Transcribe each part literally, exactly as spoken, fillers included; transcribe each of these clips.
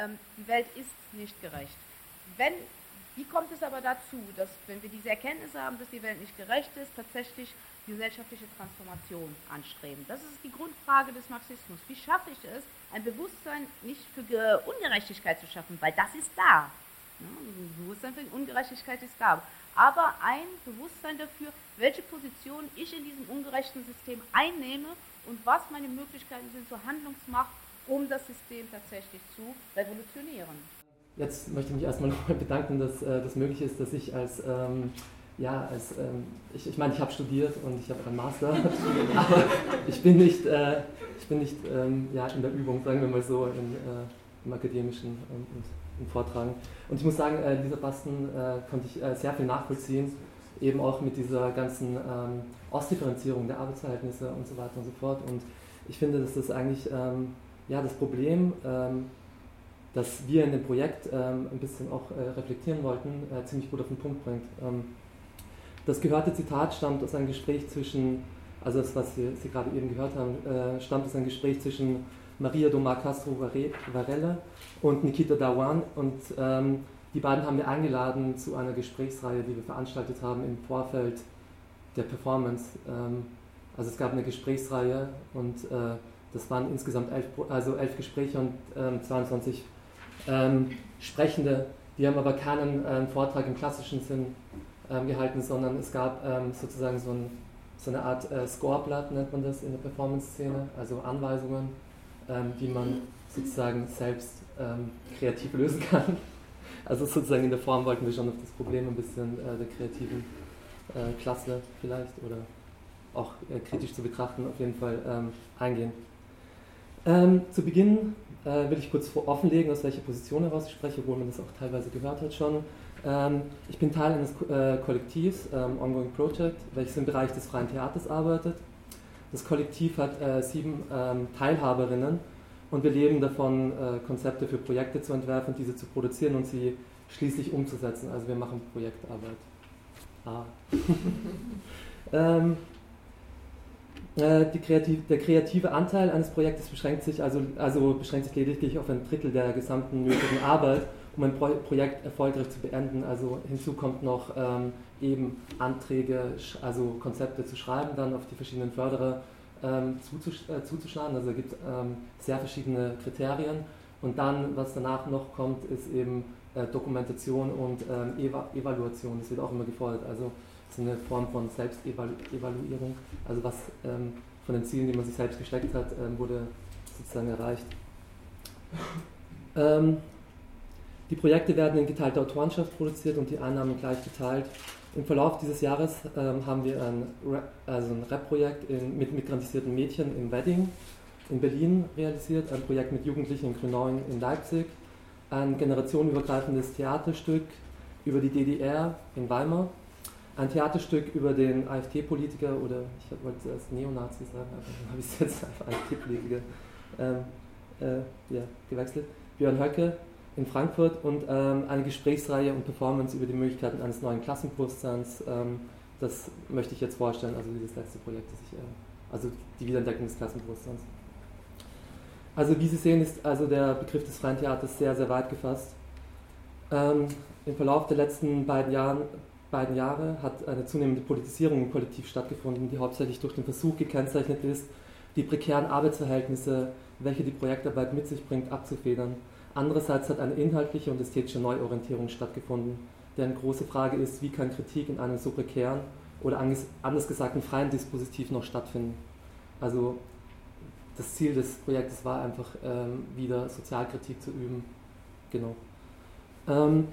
ähm, die Welt ist nicht gerecht. Wenn, wie kommt es aber dazu, dass, wenn wir diese Erkenntnisse haben, dass die Welt nicht gerecht ist, tatsächlich die gesellschaftliche Transformation anstreben? Das ist die Grundfrage des Marxismus. Wie schaffe ich es, ein Bewusstsein nicht für Ungerechtigkeit zu schaffen, weil das ist da. Ja, ein Bewusstsein für Ungerechtigkeit ist da. Aber ein Bewusstsein dafür, welche Position ich in diesem ungerechten System einnehme und was meine Möglichkeiten sind zur Handlungsmacht, um das System tatsächlich zu revolutionieren. Jetzt möchte ich mich erstmal nochmal bedanken, dass äh, das möglich ist, dass ich als, ähm, ja, als, ähm, ich, ich meine, ich habe studiert und ich habe einen Master, aber ich bin nicht, äh, ich bin nicht ähm, ja, in der Übung, sagen wir mal so, in, äh, im akademischen ähm, und im Vortragen. Und ich muss sagen, äh, Lisa Basten äh, konnte ich äh, sehr viel nachvollziehen, eben auch mit dieser ganzen ähm, Ausdifferenzierung der Arbeitsverhältnisse und so weiter und so fort. Und ich finde, dass das eigentlich ähm, ja, das Problem, ähm, das wir in dem Projekt ähm, ein bisschen auch äh, reflektieren wollten, äh, ziemlich gut auf den Punkt bringt. Ähm, das gehörte Zitat stammt aus einem Gespräch zwischen, also das, was Sie, Sie gerade eben gehört haben, äh, stammt aus einem Gespräch zwischen Maria Domar Castro Varela und Nikita Dhawan. Und ähm, die beiden haben wir eingeladen zu einer Gesprächsreihe, die wir veranstaltet haben im Vorfeld der Performance. Ähm, also es gab eine Gesprächsreihe und äh, das waren insgesamt elf, also elf Gespräche und ähm, zweiundzwanzig ähm, Sprechende. Die haben aber keinen ähm, Vortrag im klassischen Sinn ähm, gehalten, sondern es gab ähm, sozusagen so, ein, so eine Art äh, Scoreblatt, nennt man das in der Performance-Szene, also Anweisungen, ähm, die man sozusagen selbst ähm, kreativ lösen kann. Also sozusagen in der Form wollten wir schon auf das Problem ein bisschen äh, der kreativen äh, Klasse vielleicht oder auch äh, kritisch zu betrachten auf jeden Fall ähm, eingehen. Ähm, zu Beginn äh, will ich kurz offenlegen, aus welcher Position heraus ich spreche, obwohl man das auch teilweise gehört hat schon. Ähm, ich bin Teil eines äh, Kollektivs, ähm, Ongoing Project, welches im Bereich des freien Theaters arbeitet. Das Kollektiv hat äh, sieben ähm, Teilhaberinnen und wir leben davon, äh, Konzepte für Projekte zu entwerfen, diese zu produzieren und sie schließlich umzusetzen. Also wir machen Projektarbeit. Ah. ähm, Die kreativ, der kreative Anteil eines Projektes beschränkt sich also, also beschränkt sich lediglich auf ein Drittel der gesamten nötigen Arbeit, um ein Pro Projekt erfolgreich zu beenden. Also hinzu kommt noch ähm, eben Anträge, also Konzepte zu schreiben, dann auf die verschiedenen Förderer ähm, zuzusch äh, zuzuschlagen. Also es gibt ähm, sehr verschiedene Kriterien. Und dann, was danach noch kommt, ist eben äh, Dokumentation und ähm, Eva Evaluation. Das wird auch immer gefordert. Also das ist eine Form von Selbstevaluierung, also was ähm, von den Zielen, die man sich selbst gesteckt hat, ähm, wurde sozusagen erreicht. Ähm, die Projekte werden in geteilter Autorenschaft produziert und die Einnahmen gleich geteilt. Im Verlauf dieses Jahres ähm, haben wir ein, Rap, also ein Rap-Projekt mit migrantisierten Mädchen in Wedding in Berlin realisiert, ein Projekt mit Jugendlichen in Grünau in Leipzig, ein generationenübergreifendes Theaterstück über die D D R in Weimar, ein Theaterstück über den AfD-Politiker, oder ich wollte zuerst Neonazi sagen, aber dann habe ich es jetzt auf AfD-Politiker ähm, äh, ja, gewechselt, Björn Höcke in Frankfurt und ähm, eine Gesprächsreihe und Performance über die Möglichkeiten eines neuen Klassenbewusstseins. Ähm, das möchte ich jetzt vorstellen, also dieses letzte Projekt, das ich, äh, also die Wiederentdeckung des Klassenbewusstseins. Also wie Sie sehen, ist also der Begriff des freien Theaters sehr, sehr weit gefasst. Ähm, Im Verlauf der letzten beiden Jahren beiden Jahre hat eine zunehmende Politisierung im Kollektiv stattgefunden, die hauptsächlich durch den Versuch gekennzeichnet ist, die prekären Arbeitsverhältnisse, welche die Projektarbeit mit sich bringt, abzufedern. Andererseits hat eine inhaltliche und ästhetische Neuorientierung stattgefunden, deren große Frage ist, wie kann Kritik in einem so prekären oder anders gesagt einem freien Dispositiv noch stattfinden. Also das Ziel des Projektes war einfach ähm, wieder Sozialkritik zu üben. Genau. Ähm,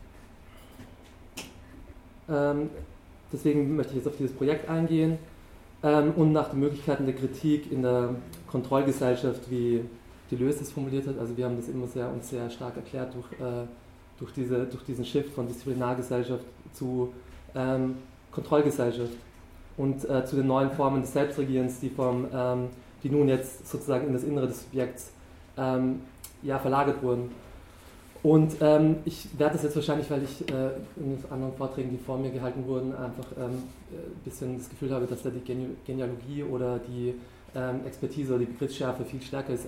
Ähm, deswegen möchte ich jetzt auf dieses Projekt eingehen ähm, und nach den Möglichkeiten der Kritik in der Kontrollgesellschaft, wie Deleuze es formuliert hat. Also wir haben das immer sehr uns sehr stark erklärt durch, äh, durch, diese, durch diesen Shift von Disziplinargesellschaft zu ähm, Kontrollgesellschaft und äh, zu den neuen Formen des Selbstregierens, die, vom, ähm, die nun jetzt sozusagen in das Innere des Subjekts ähm, ja, verlagert wurden. Und ähm, ich werde das jetzt wahrscheinlich, weil ich äh, in anderen Vorträgen, die vor mir gehalten wurden, einfach ein ähm, bisschen das Gefühl habe, dass da die Gene Genealogie oder die ähm, Expertise oder die Begriffsschärfe viel stärker ist als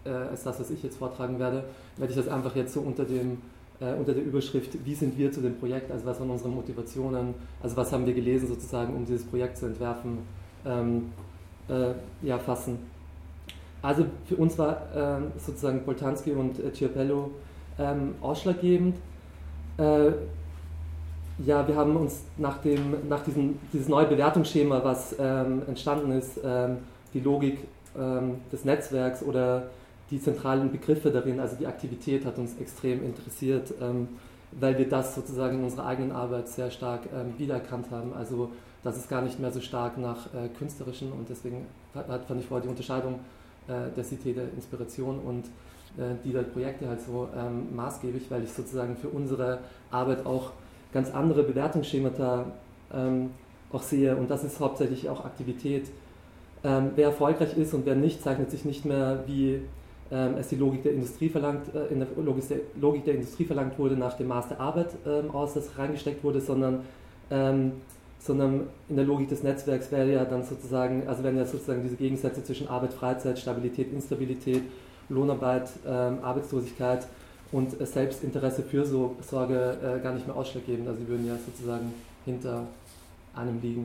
äh, als das, was ich jetzt vortragen werde, werde ich das einfach jetzt so unter dem äh, unter der Überschrift, wie sind wir zu dem Projekt, also was waren unsere Motivationen, also was haben wir gelesen sozusagen, um dieses Projekt zu entwerfen, ähm, äh, ja, fassen. Also für uns war äh, sozusagen Boltanski und äh, Chiapello ähm, ausschlaggebend. Äh, ja, wir haben uns nach dem, nach diesem dieses neue Bewertungsschema, was ähm, entstanden ist, ähm, die Logik ähm, des Netzwerks oder die zentralen Begriffe darin, also die Aktivität hat uns extrem interessiert, ähm, weil wir das sozusagen in unserer eigenen Arbeit sehr stark ähm, wiedererkannt haben. Also das ist gar nicht mehr so stark nach äh, künstlerischen und deswegen hat, fand ich vorher die Unterscheidung äh, der Cité der Inspiration und äh, die der Projekte halt so ähm, maßgeblich, weil ich sozusagen für unsere Arbeit auch ganz andere Bewertungsschemata ähm, auch sehe und das ist hauptsächlich auch Aktivität. Ähm, wer erfolgreich ist und wer nicht, zeichnet sich nicht mehr wie ähm, es die Logik der Industrie verlangt, äh, in der Logik der, Logik der Industrie verlangt wurde nach dem Maß der Arbeit ähm, aus, das reingesteckt wurde, sondern, ähm, sondern in der Logik des Netzwerks wäre ja dann sozusagen, also werden ja sozusagen diese Gegensätze zwischen Arbeit, Freizeit, Stabilität, Instabilität, Lohnarbeit, ähm, Arbeitslosigkeit und äh, Selbstinteresse, Fürsorge äh, gar nicht mehr ausschlaggebend, also sie würden ja sozusagen hinter einem liegen.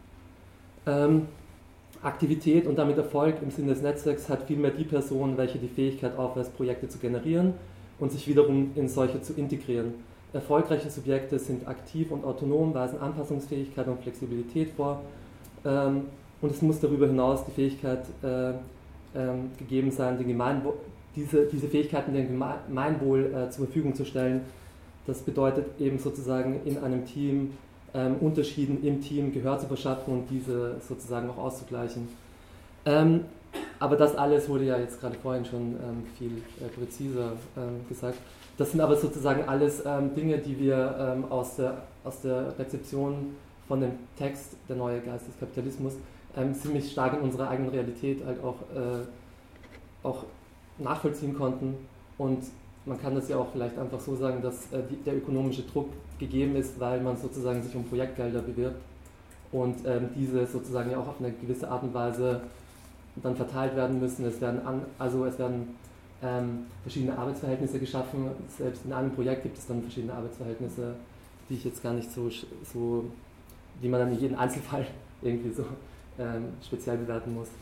Ähm, Aktivität und damit Erfolg im Sinne des Netzwerks hat vielmehr die Person, welche die Fähigkeit aufweist, Projekte zu generieren und sich wiederum in solche zu integrieren. Erfolgreiche Subjekte sind aktiv und autonom, weisen Anpassungsfähigkeit und Flexibilität vor ähm, und es muss darüber hinaus die Fähigkeit äh, ähm, gegeben sein, den Gemeinwohl, diese, diese Fähigkeiten dem Gemeinwohl äh, zur Verfügung zu stellen. Das bedeutet eben sozusagen in einem Team Ähm, Unterschieden im Team Gehör zu verschaffen und diese sozusagen auch auszugleichen. Ähm, aber das alles wurde ja jetzt gerade vorhin schon ähm, viel äh, präziser ähm, gesagt. Das sind aber sozusagen alles ähm, Dinge, die wir ähm, aus, der, aus der Rezeption von dem Text Der neue Geist des Kapitalismus ähm, ziemlich stark in unserer eigenen Realität halt auch, äh, auch nachvollziehen konnten und man kann das ja auch vielleicht einfach so sagen, dass äh, die, der ökonomische Druck gegeben ist, weil man sozusagen sich um Projektgelder bewirbt und ähm, diese sozusagen ja auch auf eine gewisse Art und Weise dann verteilt werden müssen. Es werden, an, also es werden ähm, verschiedene Arbeitsverhältnisse geschaffen. Selbst in einem Projekt gibt es dann verschiedene Arbeitsverhältnisse, die ich jetzt gar nicht so, so die man dann in jedem Einzelfall irgendwie so ähm, speziell bewerten muss.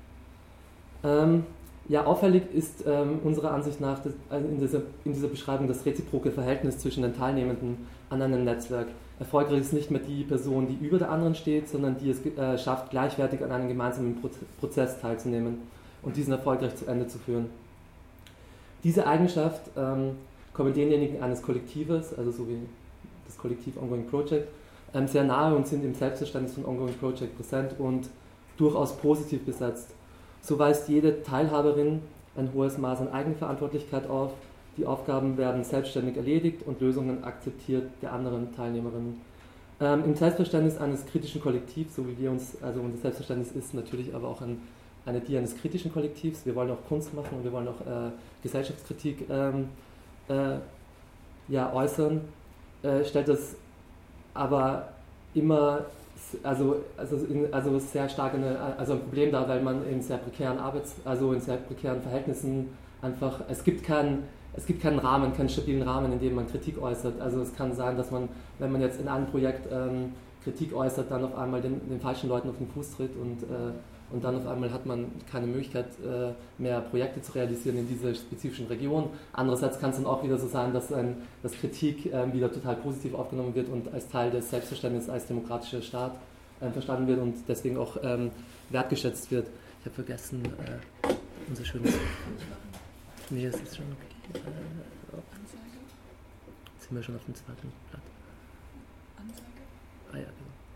Ähm, Ja, auffällig ist ähm, unserer Ansicht nach das, also in, dieser, in dieser Beschreibung das reziproke Verhältnis zwischen den Teilnehmenden an einem Netzwerk. Erfolgreich ist nicht mehr die Person, die über der anderen steht, sondern die es äh, schafft, gleichwertig an einem gemeinsamen Pro- Prozess teilzunehmen und diesen erfolgreich zu Ende zu führen. Diese Eigenschaft ähm, kommt denjenigen eines Kollektives, also so wie das Kollektiv Ongoing Project, ähm, sehr nahe und sind im Selbstverständnis von Ongoing Project präsent und durchaus positiv besetzt. So weist jede Teilhaberin ein hohes Maß an Eigenverantwortlichkeit auf, die Aufgaben werden selbstständig erledigt und Lösungen akzeptiert der anderen Teilnehmerinnen. Ähm, Im Selbstverständnis eines kritischen Kollektivs, so wie wir uns, also unser Selbstverständnis ist natürlich aber auch ein, eine die eines kritischen Kollektivs, wir wollen auch Kunst machen und wir wollen auch äh, Gesellschaftskritik ähm, äh, ja, äußern, äh, stellt das aber immer Also, also, in, also sehr stark eine, also ein Problem da, weil man in sehr prekären Arbeits-, also in sehr prekären Verhältnissen einfach, es gibt keinen, es gibt keinen Rahmen, keinen stabilen Rahmen, in dem man Kritik äußert. Also es kann sein, dass man, wenn man jetzt in einem Projekt ähm, Kritik äußert, dann auf einmal den, den falschen Leuten auf den Fuß tritt und, äh, und dann auf einmal hat man keine Möglichkeit äh, mehr Projekte zu realisieren in dieser spezifischen Region. Andererseits kann es dann auch wieder so sein, dass, ein, dass Kritik äh, wieder total positiv aufgenommen wird und als Teil des Selbstverständnisses als demokratischer Staat äh, verstanden wird und deswegen auch ähm, wertgeschätzt wird. Ich habe vergessen, äh, unser schönes... Nee, es ist schon okay. Äh, oh. Jetzt sind wir schon auf dem zweiten Blatt. Anzeige? Ah ja,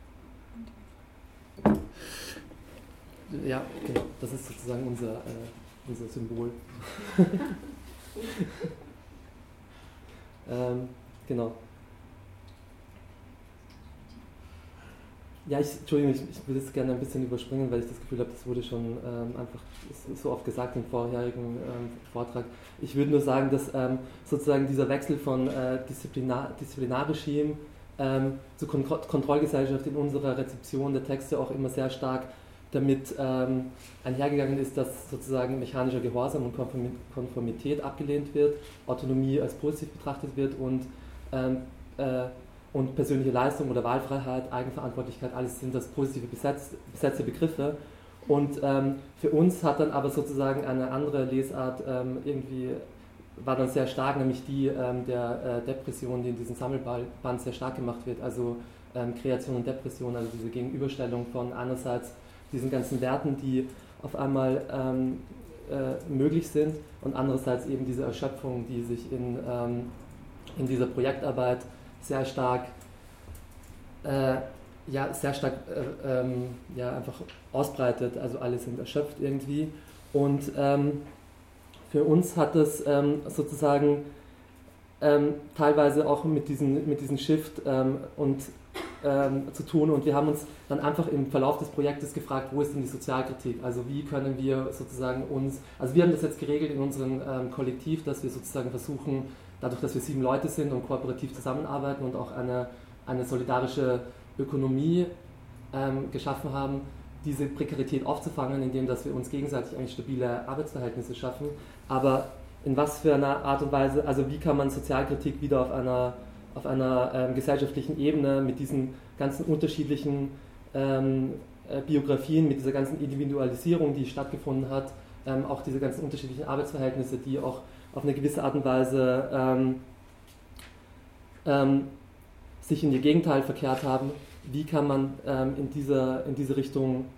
genau. Ja, genau. Das ist sozusagen unser, äh, unser Symbol. ähm, genau. Ja, ich, Entschuldigung, ich, ich will das gerne ein bisschen überspringen, weil ich das Gefühl habe, das wurde schon ähm, einfach so oft gesagt im vorherigen ähm, Vortrag. Ich würde nur sagen, dass ähm, sozusagen dieser Wechsel von äh, Disziplinar, Disziplinarregime ähm, zur Kon- Kontrollgesellschaft in unserer Rezeption der Texte auch immer sehr stark damit ähm, einhergegangen ist, dass sozusagen mechanischer Gehorsam und Konformität abgelehnt wird, Autonomie als positiv betrachtet wird und, ähm, äh, und persönliche Leistung oder Wahlfreiheit, Eigenverantwortlichkeit, alles sind das positive besetz, besetzte Begriffe. Und ähm, für uns hat dann aber sozusagen eine andere Lesart ähm, irgendwie, war dann sehr stark, nämlich die ähm, der äh, Depression, die in diesem Sammelband sehr stark gemacht wird, also ähm, Kreation und Depression, also diese Gegenüberstellung von einerseits diesen ganzen Werten, die auf einmal ähm, äh, möglich sind und andererseits eben diese Erschöpfung, die sich in, ähm, in dieser Projektarbeit sehr stark äh, ja, sehr stark äh, ähm, ja, einfach ausbreitet, also alle sind erschöpft irgendwie. Und ähm, für uns hat das ähm, sozusagen ähm, teilweise auch mit diesem mit diesen Shift ähm, und, ähm, zu tun. Und wir haben uns dann einfach im Verlauf des Projektes gefragt, wo ist denn die Sozialkritik? Also wie können wir sozusagen uns, also wir haben das jetzt geregelt in unserem ähm, Kollektiv, dass wir sozusagen versuchen, dadurch, dass wir sieben Leute sind und kooperativ zusammenarbeiten und auch eine, eine solidarische Ökonomie ähm, geschaffen haben, diese Prekarität aufzufangen, indem dass wir uns gegenseitig eigentlich stabile Arbeitsverhältnisse schaffen. Aber in was für einer Art und Weise, also wie kann man Sozialkritik wieder auf einer, auf einer ähm, gesellschaftlichen Ebene mit diesen ganzen unterschiedlichen ähm, äh, Biografien, mit dieser ganzen Individualisierung, die stattgefunden hat, ähm, auch diese ganzen unterschiedlichen Arbeitsverhältnisse, die auch auf eine gewisse Art und Weise ähm, ähm, sich in ihr Gegenteil verkehrt haben, wie kann man ähm, in, dieser, in diese Richtung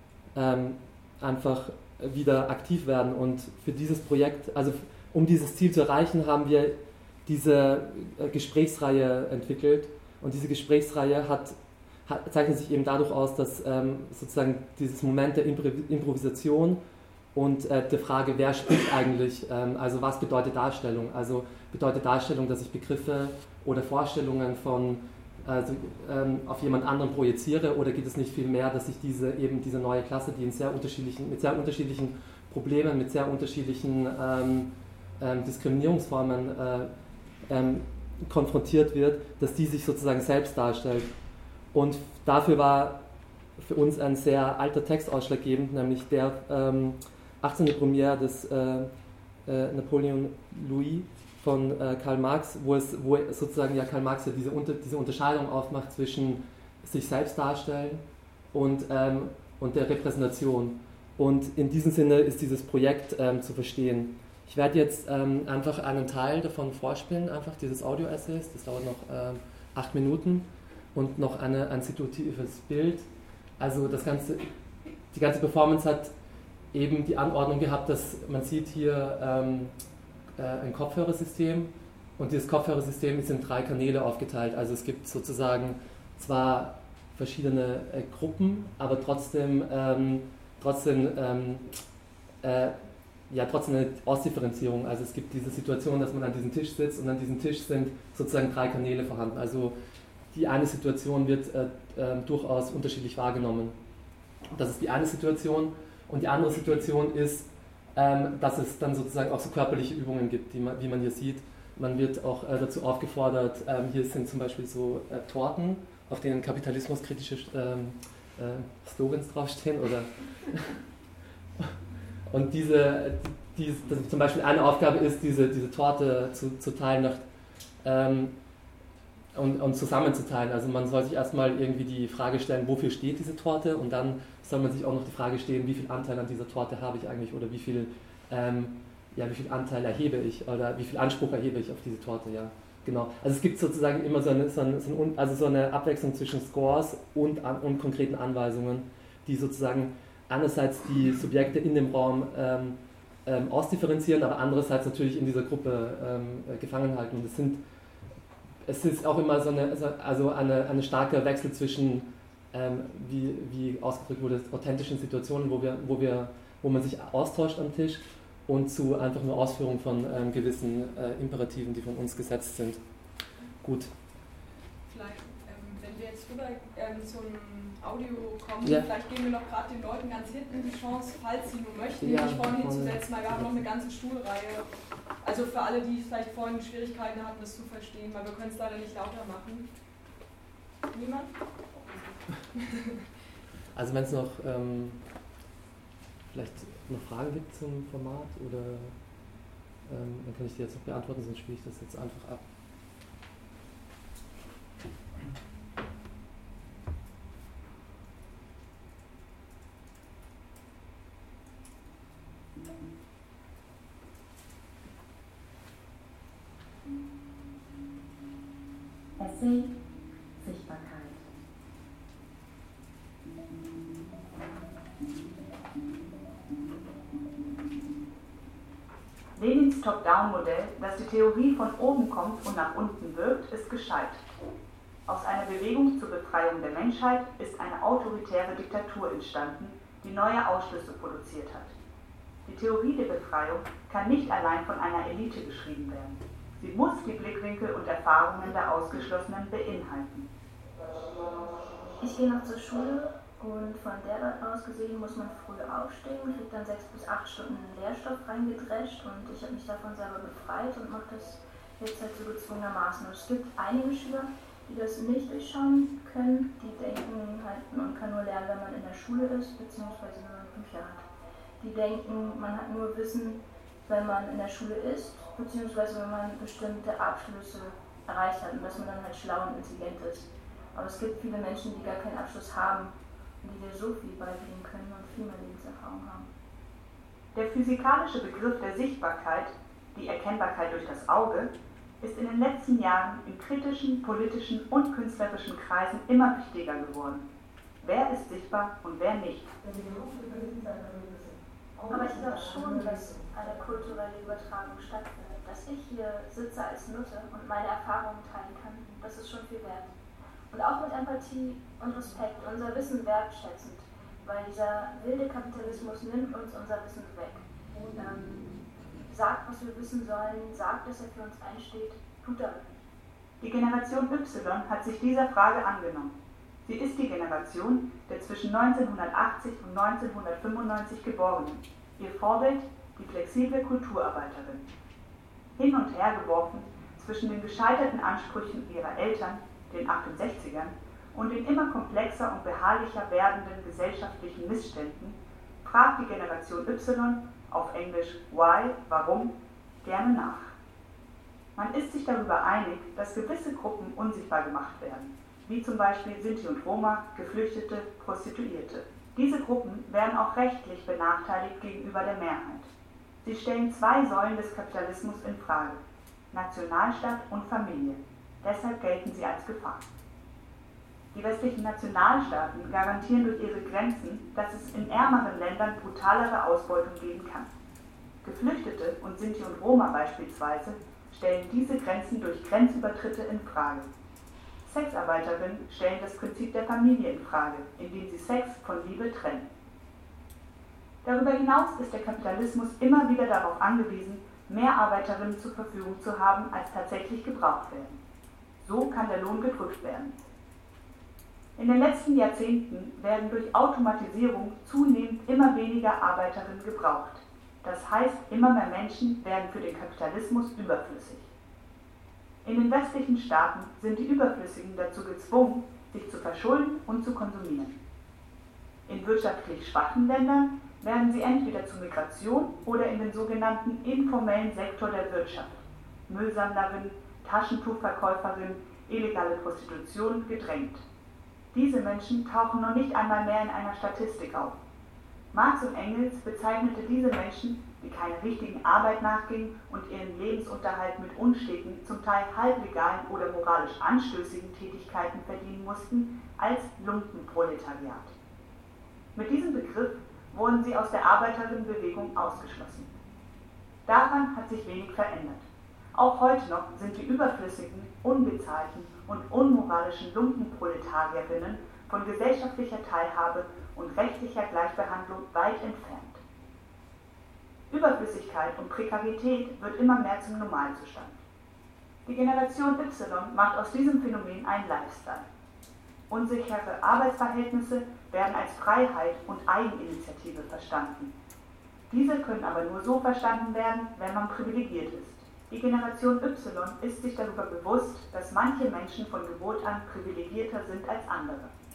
ähm, einfach wieder aktiv werden. Und für dieses Projekt, also um dieses Ziel zu erreichen, haben wir diese äh, Gesprächsreihe entwickelt. Und diese Gesprächsreihe hat, hat, zeichnet sich eben dadurch aus, dass ähm, sozusagen dieses Moment der Improvisation und äh, der Frage, wer spricht eigentlich, ähm, also was bedeutet Darstellung? Also bedeutet Darstellung, dass ich Begriffe oder Vorstellungen von also, ähm, auf jemand anderen projiziere, oder geht es nicht viel mehr, dass ich diese eben diese neue Klasse, die in sehr unterschiedlichen, mit sehr unterschiedlichen Problemen, mit sehr unterschiedlichen ähm, ähm, Diskriminierungsformen äh, ähm, konfrontiert wird, dass die sich sozusagen selbst darstellt. Und dafür war für uns ein sehr alter Text ausschlaggebend, nämlich der ähm, achtzehnte Brumaire des äh, äh, Napoleon Louis von äh, Karl Marx, wo es wo sozusagen ja Karl Marx ja diese, unter, diese Unterscheidung aufmacht zwischen sich selbst darstellen und, ähm, und der Repräsentation. Und in diesem Sinne ist dieses Projekt ähm, zu verstehen. Ich werde jetzt ähm, einfach einen Teil davon vorspielen, einfach dieses Audio-Essays, das dauert noch ähm, acht Minuten und noch eine, ein situatives Bild. Also das ganze, die ganze Performance hat eben die Anordnung gehabt, dass man sieht hier ähm, ein Kopfhörersystem, und dieses Kopfhörersystem ist in drei Kanäle aufgeteilt. Also es gibt sozusagen zwar verschiedene äh, Gruppen, aber trotzdem, ähm, trotzdem, ähm, äh, ja, trotzdem eine Ausdifferenzierung. Also es gibt diese Situation, dass man an diesem Tisch sitzt und an diesem Tisch sind sozusagen drei Kanäle vorhanden. Also die eine Situation wird äh, äh, durchaus unterschiedlich wahrgenommen. Das ist die eine Situation, und die andere Situation ist, dass es dann sozusagen auch so körperliche Übungen gibt, die man, wie man hier sieht. Man wird auch äh, dazu aufgefordert, ähm, hier sind zum Beispiel so äh, Torten, auf denen kapitalismuskritische ähm, äh, Slogans draufstehen. Oder und diese, die, die, zum Beispiel eine Aufgabe ist, diese, diese Torte zu, zu teilen nach, ähm, und, und zusammenzuteilen. Also man soll sich erstmal irgendwie die Frage stellen, wofür steht diese Torte, und dann soll man sich auch noch die Frage stellen, wie viel Anteil an dieser Torte habe ich eigentlich, oder wie viel, ähm, ja, wie viel Anteil erhebe ich, oder wie viel Anspruch erhebe ich auf diese Torte, ja, genau. Also es gibt sozusagen immer so eine, so eine, so eine, also so eine Abwechslung zwischen Scores und, und konkreten Anweisungen, die sozusagen einerseits die Subjekte in dem Raum ähm, ähm, ausdifferenzieren, aber andererseits natürlich in dieser Gruppe ähm, gefangen halten. Und es sind, es ist auch immer so eine, also eine, eine starke Wechsel zwischen Ähm, wie, wie ausgedrückt wurde, authentischen Situationen, wo, wir, wo, wir, wo man sich austauscht am Tisch, und zu einfach nur Ausführung von ähm, gewissen äh, Imperativen, die von uns gesetzt sind. Gut. Vielleicht, ähm, wenn wir jetzt rüber ähm, zum Audio kommen, ja. Vielleicht geben wir noch gerade den Leuten ganz hinten die Chance, falls sie nur möchten, ja, sich vorne hinzusetzen, weil wir haben noch eine ganze Stuhlreihe. Also für alle, die vielleicht vorhin Schwierigkeiten hatten, das zu verstehen, weil wir können es leider nicht lauter machen. Niemand? Also wenn es noch ähm, vielleicht noch Fragen gibt zum Format oder ähm, dann kann ich die jetzt noch beantworten, sonst spiele ich das jetzt einfach ab. Essay Sichtbarkeit. Lenins Top-Down-Modell, das die Theorie von oben kommt und nach unten wirkt, ist gescheitert. Aus einer Bewegung zur Befreiung der Menschheit ist eine autoritäre Diktatur entstanden, die neue Ausschlüsse produziert hat. Die Theorie der Befreiung kann nicht allein von einer Elite geschrieben werden. Sie muss die Blickwinkel und Erfahrungen der Ausgeschlossenen beinhalten. Ich gehe noch zur Schule und von der dort aus gesehen muss man früh aufstehen, kriegt dann sechs bis acht Stunden Lehrstoff reingedrescht und ich habe mich davon selber befreit und mache das jetzt halt so gezwungenermaßen. Und es gibt einige Schüler, die das nicht durchschauen können, die denken halt, man kann nur lernen, wenn man in der Schule ist, beziehungsweise wenn man Bücher hat. Die denken, man hat nur Wissen, wenn man in der Schule ist, beziehungsweise wenn man bestimmte Abschlüsse erreicht hat und dass man dann halt schlau und intelligent ist. Aber es gibt viele Menschen, die gar keinen Abschluss haben und die dir so viel beibringen können und viel mehr Lebenserfahrung haben. Der physikalische Begriff der Sichtbarkeit, die Erkennbarkeit durch das Auge, ist in den letzten Jahren in kritischen, politischen und künstlerischen Kreisen immer wichtiger geworden. Wer ist sichtbar und wer nicht? Aber ich glaube schon, dass eine kulturelle Übertragung stattfindet. Dass ich hier sitze als Nutte und meine Erfahrungen teilen kann, das ist schon viel wert. Und auch mit Empathie und Respekt unser Wissen wertschätzend, weil dieser wilde Kapitalismus nimmt uns unser Wissen weg. Ähm, sagt, was wir wissen sollen, sagt, dass er für uns einsteht, tut er nicht. Die Generation Y hat sich dieser Frage angenommen. Sie ist die Generation der zwischen neunzehnhundertachtzig und neunzehnhundertfünfundneunzig Geborenen. Ihr Vorbild, die flexible Kulturarbeiterin. Hin und her geworfen zwischen den gescheiterten Ansprüchen ihrer Eltern, den achtundsechzigern, und den immer komplexer und beharrlicher werdenden gesellschaftlichen Missständen, fragt die Generation Y, auf Englisch Why, warum, gerne nach. Man ist sich darüber einig, dass gewisse Gruppen unsichtbar gemacht werden, wie zum Beispiel Sinti und Roma, Geflüchtete, Prostituierte. Diese Gruppen werden auch rechtlich benachteiligt gegenüber der Mehrheit. Sie stellen zwei Säulen des Kapitalismus in Frage: Nationalstaat und Familie. Deshalb gelten sie als Gefahr. Die westlichen Nationalstaaten garantieren durch ihre Grenzen, dass es in ärmeren Ländern brutalere Ausbeutung geben kann. Geflüchtete und Sinti und Roma beispielsweise stellen diese Grenzen durch Grenzübertritte in Frage. Sexarbeiterinnen stellen das Prinzip der Familie in Frage, indem sie Sex von Liebe trennen. Darüber hinaus ist der Kapitalismus immer wieder darauf angewiesen, mehr Arbeiterinnen zur Verfügung zu haben, als tatsächlich gebraucht werden. So kann der Lohn gedrückt werden. In den letzten Jahrzehnten werden durch Automatisierung zunehmend immer weniger Arbeiterinnen gebraucht. Das heißt, immer mehr Menschen werden für den Kapitalismus überflüssig. In den westlichen Staaten sind die Überflüssigen dazu gezwungen, sich zu verschulden und zu konsumieren. In wirtschaftlich schwachen Ländern werden sie entweder zur Migration oder in den sogenannten informellen Sektor der Wirtschaft, Müllsammlerin, Taschentuchverkäuferin, illegale Prostitution, gedrängt. Diese Menschen tauchen noch nicht einmal mehr in einer Statistik auf. Marx und Engels bezeichnete diese Menschen, die keiner richtigen Arbeit nachgingen und ihren Lebensunterhalt mit unsteten, zum Teil halblegalen oder moralisch anstößigen Tätigkeiten verdienen mussten, als Lumpenproletariat. Mit diesem Begriff wurden sie aus der Arbeiterinnenbewegung ausgeschlossen. Daran hat sich wenig verändert. Auch heute noch sind die überflüssigen, unbezahlten und unmoralischen Lumpenproletarierinnen von gesellschaftlicher Teilhabe und rechtlicher Gleichbehandlung weit entfernt. Überflüssigkeit und Prekarität wird immer mehr zum Normalzustand. Die Generation Y macht aus diesem Phänomen einen Lifestyle. Unsichere Arbeitsverhältnisse werden als Freiheit und Eigeninitiative verstanden. Diese können aber nur so verstanden werden, wenn man privilegiert ist. Die Generation Y ist sich darüber bewusst, dass manche Menschen von Geburt an privilegierter sind als andere.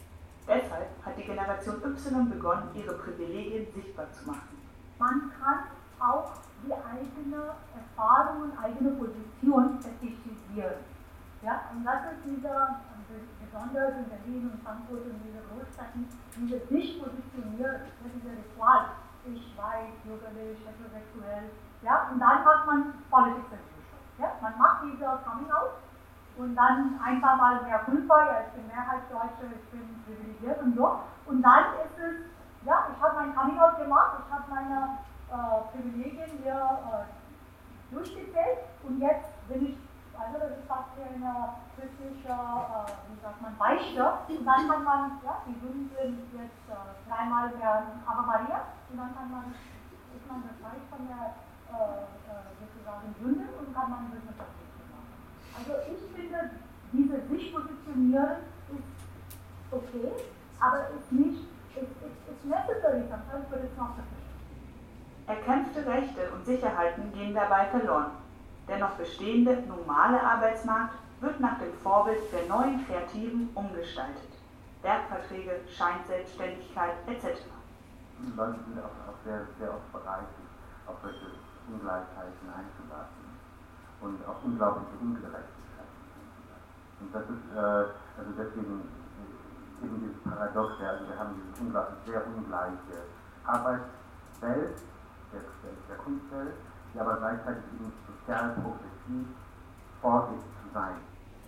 Deshalb hat die Generation Y begonnen, ihre Privilegien sichtbar zu machen. Man kann auch die eigene Erfahrung und eigene Position vertiefisieren. Ja, und das ist dieser, besonders in Berlin und Frankfurt und diese Großstädten, diese sich positionieren, diese Ritual. Ich weiß, bürgerlich, heterosexuell, ja, und dann macht man Politics and Social. Ja, man macht diese Coming Out und dann einfach mal mehr Kulpa, ja, ich bin Mehrheitsdeutsche, ich bin privilegiert und so. Und dann ist es, ja, ich habe mein Coming Out gemacht, ich habe meine äh, Privilegien hier äh, durchgezählt und jetzt bin ich, also das ist fast wie eine christliche, äh, wie sagt man, Beichte. Und dann kann man, ja, die Sünden sind jetzt äh, dreimal der Ave Maria und dann kann man, ist man befreit von der äh, äh, sozusagen Sünden und kann man ein bisschen verpflichtet machen. Also ich finde, diese sich positionieren ist okay, aber ist nicht, it's, it's, it's necessary sometimes, but it's not sufficient. Erkämpfte Rechte und Sicherheiten gehen dabei verloren. Der noch bestehende normale Arbeitsmarkt wird nach dem Vorbild der neuen Kreativen umgestaltet. Werkverträge, Scheinselbstständigkeit et cetera. Die Leute sind auch, auch sehr, sehr oft bereit, auf solche Ungleichheiten einzulassen und auch unglaubliche Ungerechtigkeiten einzulassen. Und das ist, äh, also deswegen eben dieses Paradox, ja, also wir haben diese unglaublich sehr ungleiche Arbeitswelt, der, der, der Kunstwelt, die aber gleichzeitig eben sozial progressiv vorgibt zu sein.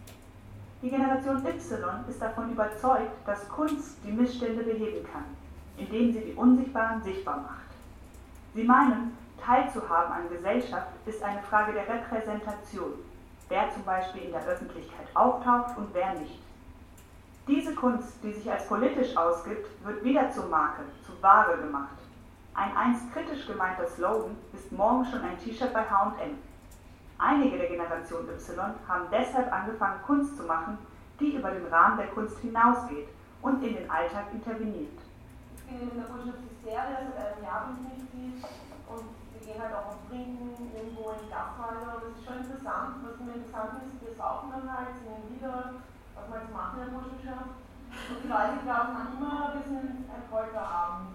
Die Generation Y ist davon überzeugt, dass Kunst die Missstände beheben kann, indem sie die Unsichtbaren sichtbar macht. Sie meinen, teilzuhaben an Gesellschaft ist eine Frage der Repräsentation, wer zum Beispiel in der Öffentlichkeit auftaucht und wer nicht. Diese Kunst, die sich als politisch ausgibt, wird wieder zur Marke, zu Ware gemacht. Ein einst kritisch gemeinter Slogan ist morgen schon ein T-Shirt bei H und M. Einige der Generation Y haben deshalb angefangen, Kunst zu machen, die über den Rahmen der Kunst hinausgeht und in den Alltag interveniert. Ich bin in der Wirtschaft Hysteria seit einem Jahr Mitglied und wir gehen halt auch auf Trinken irgendwo in Gasthäuser und das ist schon interessant. Was mir interessant ist, wir saufen dann halt, singen Lieder, was man jetzt macht in der Burschenschaft. Und die Leute glauben dann immer, wir sind ein Polterabend.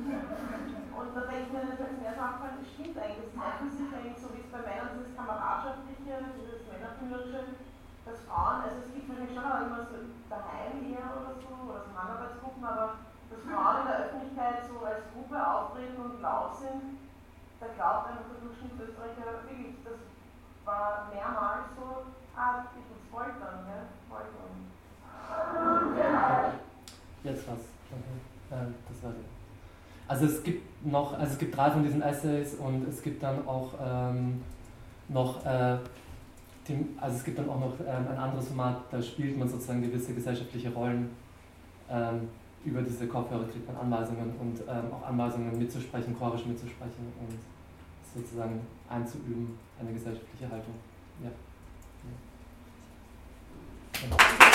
Und da denke ich mir, das ist erst aufgefallen, das stimmt eigentlich, das treffen sich eigentlich so wie es bei Männern dieses Kameradschaftliche, dieses Männerführerische, dass Frauen, also es gibt wahrscheinlich schon auch immer so daheim eher oder so, oder so Handarbeitsgruppen, aber dass Frauen in der Öffentlichkeit so als Gruppe auftreten und laut sind, da glaubt einfach der Durchschnittsösterreicher wirklich, das war mehrmals so, ah, ich muss foltern, ja, foltern. Jetzt was. Okay. Äh, das war die. Also es gibt noch, also es gibt drei von diesen Essays und es gibt dann auch ähm, noch, äh, die, also es gibt dann auch noch ähm, ein anderes Format, da spielt man sozusagen gewisse gesellschaftliche Rollen. Ähm, über diese Kopfhörer kriegt man Anweisungen und ähm, auch Anweisungen mitzusprechen, chorisch mitzusprechen und sozusagen einzuüben, eine gesellschaftliche Haltung. Ja. Ja.